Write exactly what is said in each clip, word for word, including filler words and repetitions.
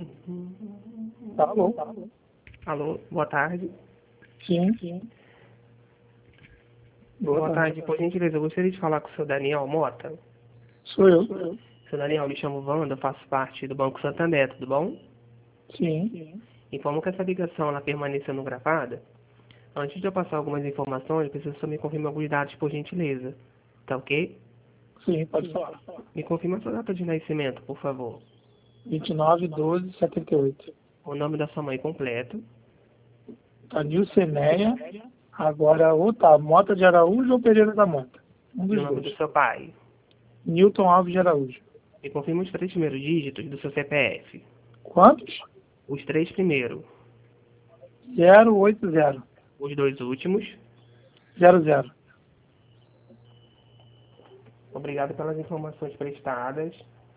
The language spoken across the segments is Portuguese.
Alô? Alô, boa tarde. Sim, sim. Boa, Boa tarde. tarde. Por gentileza, eu gostaria de falar com o seu Daniel Mota. Sou eu. Seu Daniel, me chamo Wanda, eu faço parte do Banco Santander, tudo bom? Sim. Informo que essa ligação ela permanecendo gravada. Antes de eu passar algumas informações, eu preciso só me confirmar alguns dados, por gentileza. Tá ok? Sim, pode falar. Me confirma a sua data de nascimento, por favor. vinte e nove, doze, setenta e oito. O nome da sua mãe completo. A Nilcenéia, agora ou tá, Mota de Araújo ou Pereira da Mota? Um E o dos nome do dois. seu pai. Newton Alves de Araújo. Me confirma os três primeiros dígitos do seu C P F. Quantos? Os três primeiros. zero oito zero. Os dois últimos. zero zero. Obrigado pelas informações prestadas.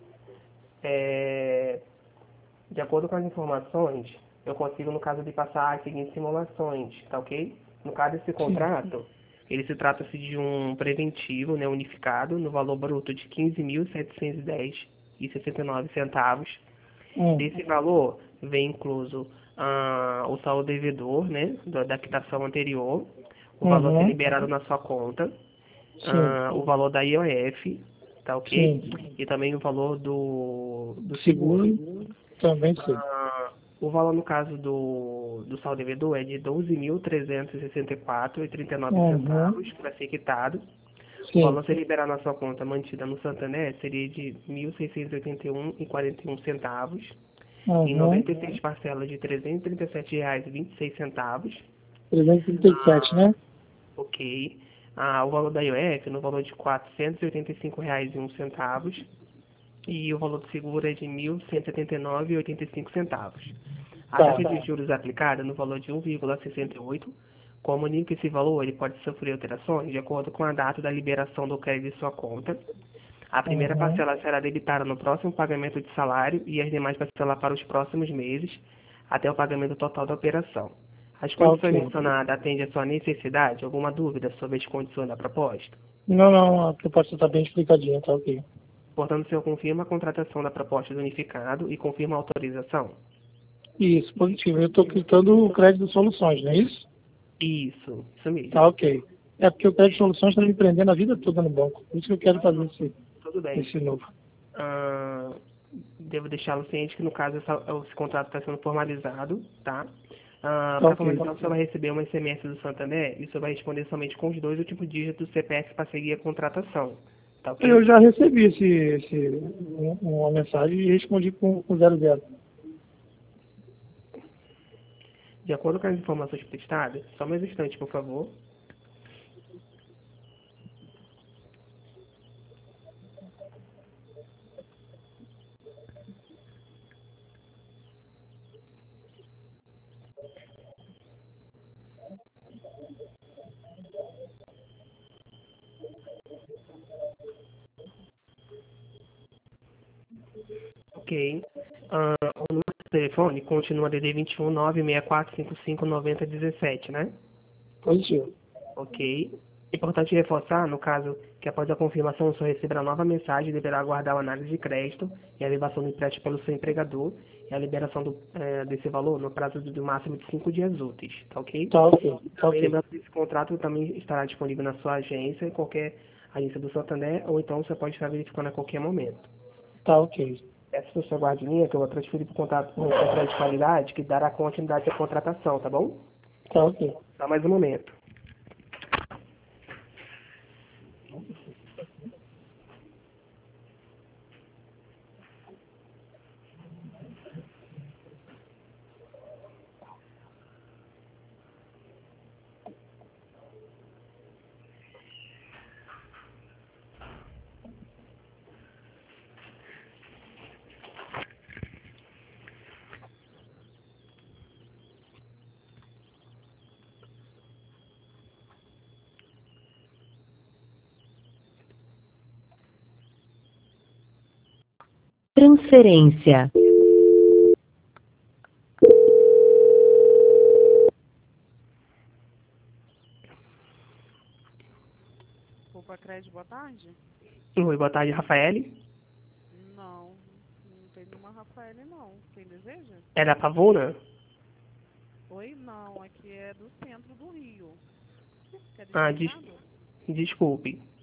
É, De acordo com as informações, eu consigo, no caso de passar as seguintes simulações, tá ok? No caso desse Sim. contrato, ele se trata-se de um preventivo, né, unificado, no valor bruto de quinze mil setecentos e dez reais e sessenta e nove centavos. Hum. Desse valor, vem incluso ah, o saldo devedor, né, da, da quitação anterior, o valor a ser Uhum. liberado na sua conta, Sim. ah, o valor da I O F, tá ok? Sim. E também o valor do, do seguro. Seguro, também sei. Ah, o valor, no caso do, do saldo devedor, é de doze mil trezentos e sessenta e quatro reais e trinta e nove Uhum. centavos para ser quitado. O Sim. valor a ser liberado na sua conta mantida no Santander seria de mil seiscentos e oitenta e um reais e quarenta e um centavos, em Uhum. noventa e seis parcelas de trezentos e trinta e sete reais e vinte e seis centavos. trezentos e trinta e sete, né? Ok. Ah, o valor da I O F no valor de quatrocentos e oitenta e cinco reais e um centavos. E o valor do seguro é de mil cento e setenta e nove reais e oitenta e cinco centavos. A Tá. taxa de juros aplicada no valor de um vírgula sessenta e oito. Comunico que esse valor ele pode sofrer alterações de acordo com a data da liberação do crédito de sua conta. A primeira Uhum. parcela será debitada no próximo pagamento de salário e as demais parcelas para os próximos meses, até o pagamento total da operação. As Tá condições ok. mencionadas atendem à sua necessidade? Alguma dúvida sobre as condições da proposta? Não, não, a proposta está bem explicadinha, tá ok. Portanto, o senhor confirma a contratação da proposta do unificado e confirma a autorização? Isso, positivo. Eu estou clicando o crédito soluções, não é isso? Isso, isso mesmo. Tá ok. É porque o crédito soluções está me prendendo a vida toda no banco. Por isso que eu quero fazer esse, Tudo bem. esse novo. Ah, devo deixá-lo ciente que, no caso, essa- esse contrato está sendo formalizado, tá? Ah, Tá para ok. formalização, você vai receber uma S M S do Santander e você vai responder somente com os dois últimos dígitos do C P F para seguir a contratação, tá Eu ok? já recebi esse, esse, um- uma mensagem e respondi com, com zero zero. De acordo com as informações prestadas, só mais um instante, por favor. Ok. Ah, o número do telefone continua D D vinte e um nove seis quatro cinco cinco nove zero um sete, né? Positivo. Ok. Importante reforçar, no caso, que após a confirmação o senhor receberá nova mensagem e deverá aguardar a análise de crédito e a elevação do empréstimo pelo seu empregador e a liberação do, eh, desse valor no prazo de, do máximo de cinco dias úteis, tá ok? Tá ok. Tá Também ok. lembrando que esse contrato também estará disponível na sua agência, em qualquer agência do Santander, ou então você pode estar verificando a qualquer momento. Tá ok. Peço para o seu guardinha que eu vou transferir para o contato com o controle de qualidade, que dará continuidade à contratação, tá bom? Tá ok. Só mais um momento. Transferência. Poupa Crédito, boa tarde. Oi, boa tarde, Rafael. Não, não tem aí numa Rafael não. Quem deseja? É da Pavuna? Oi? Não, aqui é do centro do Rio. Quer Ah, deixar des recado? desculpe.